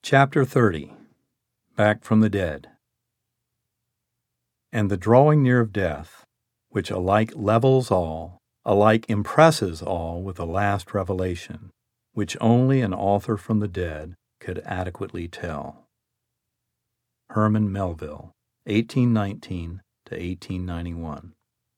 Chapter 30. Back from the Dead. And the drawing near of death, which alike levels all, alike impresses all with a last revelation, which only an author from the dead could adequately tell. Herman Melville, 1819 to 1891.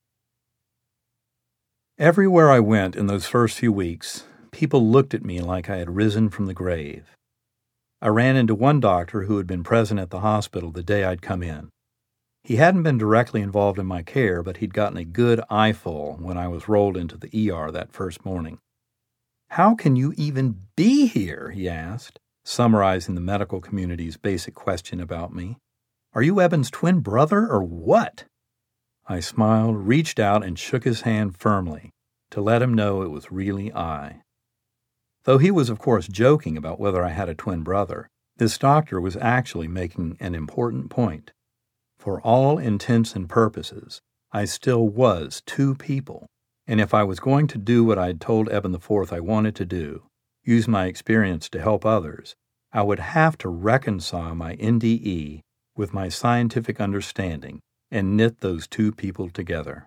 Everywhere I went in those first few weeks, people looked at me like I had risen from the grave. I ran into one doctor who had been present at the hospital the day I'd come in. He hadn't been directly involved in my care, but he'd gotten a good eyeful when I was rolled into the ER that first morning. "How can you even be here?" he asked, summarizing the medical community's basic question about me. "Are you Eben's twin brother or what?" I smiled, reached out, and shook his hand firmly to let him know it was really I. Though he was, of course, joking about whether I had a twin brother, this doctor was actually making an important point. For all intents and purposes, I still was two people, and if I was going to do what I'd told Eben IV I wanted to do, use my experience to help others, I would have to reconcile my NDE with my scientific understanding and knit those two people together.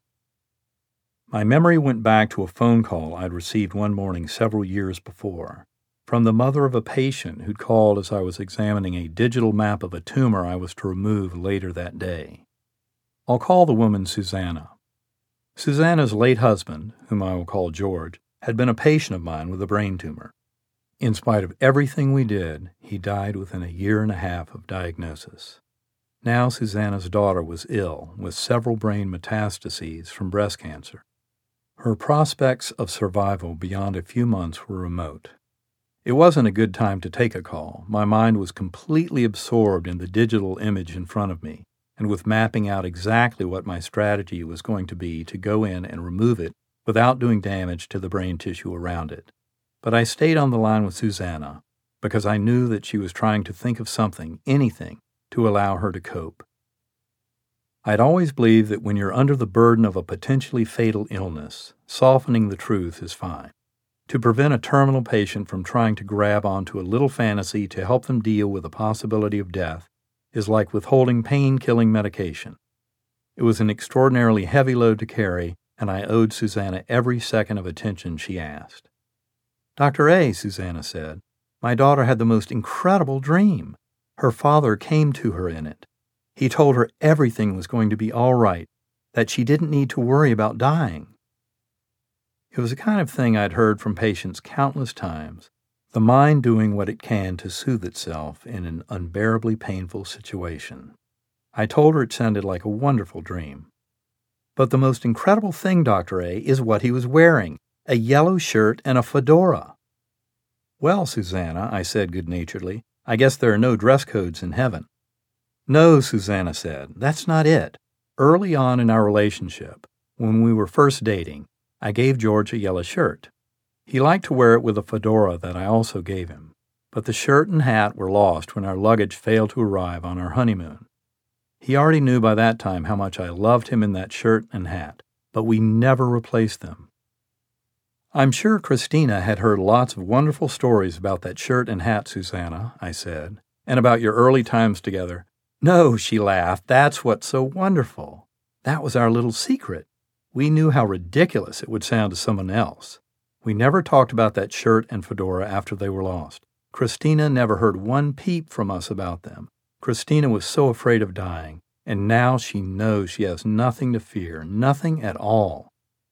My memory went back to a phone call I'd received one morning several years before, from the mother of a patient who'd called as I was examining a digital map of a tumor I was to remove later that day. I'll call the woman Susanna. Susanna's late husband, whom I will call George, had been a patient of mine with a brain tumor. In spite of everything we did, he died within a year and a half of diagnosis. Now Susanna's daughter was ill with several brain metastases from breast cancer. Her prospects of survival beyond a few months were remote. It wasn't a good time to take a call. My mind was completely absorbed in the digital image in front of me, and with mapping out exactly what my strategy was going to be to go in and remove it without doing damage to the brain tissue around it. But I stayed on the line with Susanna because I knew that she was trying to think of something, anything, to allow her to cope. I'd always believed that when you're under the burden of a potentially fatal illness, softening the truth is fine. To prevent a terminal patient from trying to grab onto a little fantasy to help them deal with the possibility of death is like withholding pain-killing medication. It was an extraordinarily heavy load to carry, and I owed Susanna every second of attention she asked. "Dr. A," Susanna said, "my daughter had the most incredible dream. Her father came to her in it. He told her everything was going to be all right, that she didn't need to worry about dying." It was the kind of thing I'd heard from patients countless times, the mind doing what it can to soothe itself in an unbearably painful situation. I told her it sounded like a wonderful dream. "But the most incredible thing, Dr. A, is what he was wearing, a yellow shirt and a fedora." "Well, Susanna," I said good-naturedly, "I guess there are no dress codes in heaven." "No," Susanna said, "that's not it. Early on in our relationship, when we were first dating, I gave George a yellow shirt. He liked to wear it with a fedora that I also gave him, but the shirt and hat were lost when our luggage failed to arrive on our honeymoon. He already knew by that time how much I loved him in that shirt and hat, but we never replaced them." "I'm sure Christina had heard lots of wonderful stories about that shirt and hat, Susanna," I said, "and about your early times together." "No," she laughed, "that's what's so wonderful. That was our little secret. We knew how ridiculous it would sound to someone else. We never talked about that shirt and fedora after they were lost. Christina never heard one peep from us about them. Christina was so afraid of dying, and now she knows she has nothing to fear, nothing at all."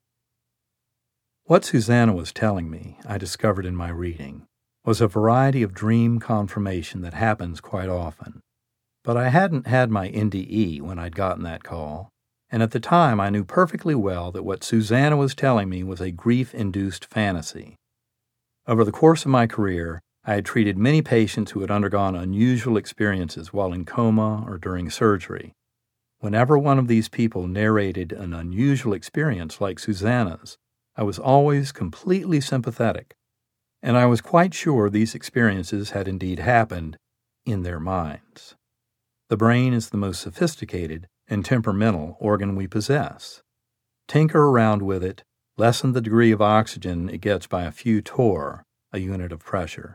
What Susanna was telling me, I discovered in my reading, was a variety of dream confirmation that happens quite often. But I hadn't had my NDE when I'd gotten that call, and at the time I knew perfectly well that what Susanna was telling me was a grief-induced fantasy. Over the course of my career, I had treated many patients who had undergone unusual experiences while in coma or during surgery. Whenever one of these people narrated an unusual experience like Susanna's, I was always completely sympathetic, and I was quite sure these experiences had indeed happened in their minds. The brain is the most sophisticated and temperamental organ we possess. Tinker around with it, lessen the degree of oxygen it gets by a few torr, a unit of pressure,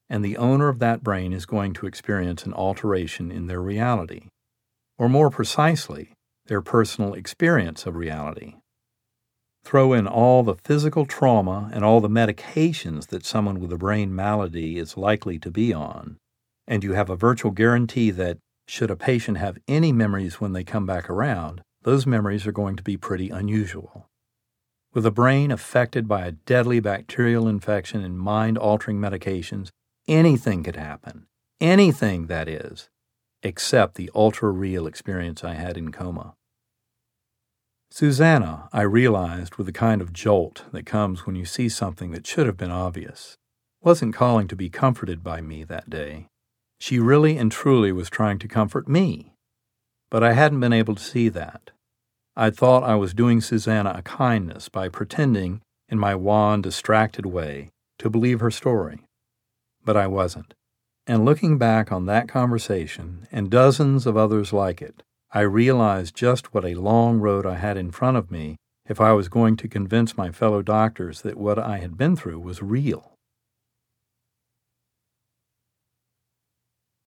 and the owner of that brain is going to experience an alteration in their reality, or more precisely, their personal experience of reality. Throw in all the physical trauma and all the medications that someone with a brain malady is likely to be on, and you have a virtual guarantee that, should a patient have any memories when they come back around, those memories are going to be pretty unusual. With a brain affected by a deadly bacterial infection and mind-altering medications, anything could happen. Anything, that is, except the ultra-real experience I had in coma. Susanna, I realized with the kind of jolt that comes when you see something that should have been obvious, wasn't calling to be comforted by me that day. She really and truly was trying to comfort me. But I hadn't been able to see that. I'd thought I was doing Susanna a kindness by pretending, in my wan, distracted way, to believe her story. But I wasn't. And looking back on that conversation, and dozens of others like it, I realized just what a long road I had in front of me if I was going to convince my fellow doctors that what I had been through was real.